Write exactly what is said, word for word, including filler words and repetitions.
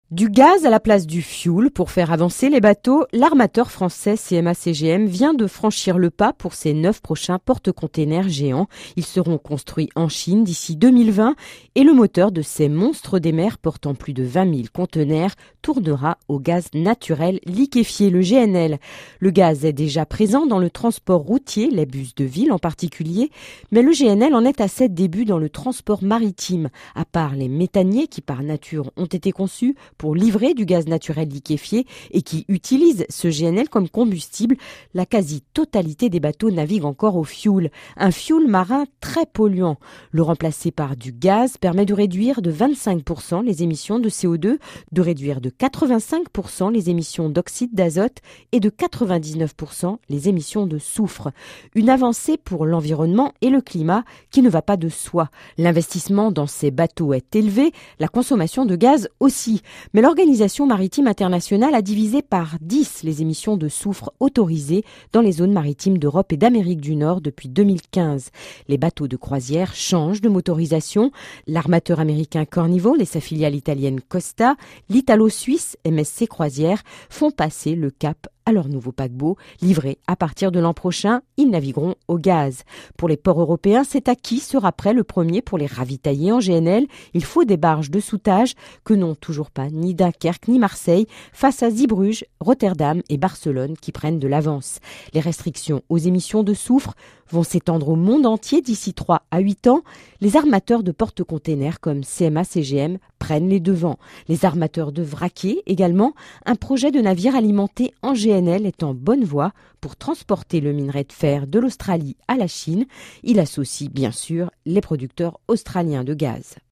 Du gaz à la place du fioul pour faire avancer les bateaux, l'armateur français C M A C G M vient de franchir le pas pour ses neuf prochains porte-containers géants. Ils seront construits en Chine d'ici deux mille vingt et le moteur de ces monstres des mers portant plus de vingt mille conteneurs tournera au gaz naturel liquéfié, le G N L. Le gaz est déjà présent dans le transport routier, les bus de ville en particulier, mais le G N L en est à ses débuts dans le transport maritime. À part les méthaniers qui par nature ont été conçus pour livrer du gaz naturel liquéfié et qui utilisent ce G N L comme combustible, la quasi-totalité des bateaux naviguent encore au fioul, un fioul marin très polluant. Le remplacer par du gaz permet de réduire de vingt-cinq pour cent les émissions de C O deux, de réduire de quatre-vingt-cinq pour cent les émissions d'oxyde d'azote et de quatre-vingt-dix-neuf pour cent les émissions de soufre. Une avancée pour l'environnement et le climat qui ne va pas de soi. L'investissement dans ces bateaux est élevé, la consommation de gaz aussi. Mais l'Organisation maritime internationale a divisé par dix les émissions de soufre autorisées dans les zones maritimes d'Europe et d'Amérique du Nord depuis deux mille quinze. Les bateaux de croisière changent de motorisation. L'armateur américain Carnival et sa filiale italienne Costa, l'italo-suisse M S C Croisière font passer le cap à leur nouveau paquebot. Livrés à partir de l'an prochain, ils navigueront au gaz. Pour les ports européens, c'est à qui sera prêt le premier pour les ravitailler en G N L. Il faut des barges de soûtage que n'ont toujours pas ni Dunkerque ni Marseille face à Zeebrugge, Rotterdam et Barcelone qui prennent de l'avance. Les restrictions aux émissions de soufre vont s'étendre au monde entier d'ici trois à huit ans. Les armateurs de porte-containers comme C M A C G M prennent les devants. Les armateurs de vraquiers également. Un projet de navire alimenté en G N L est en bonne voie pour transporter le minerai de fer de l'Australie à la Chine. Il associe bien sûr les producteurs australiens de gaz.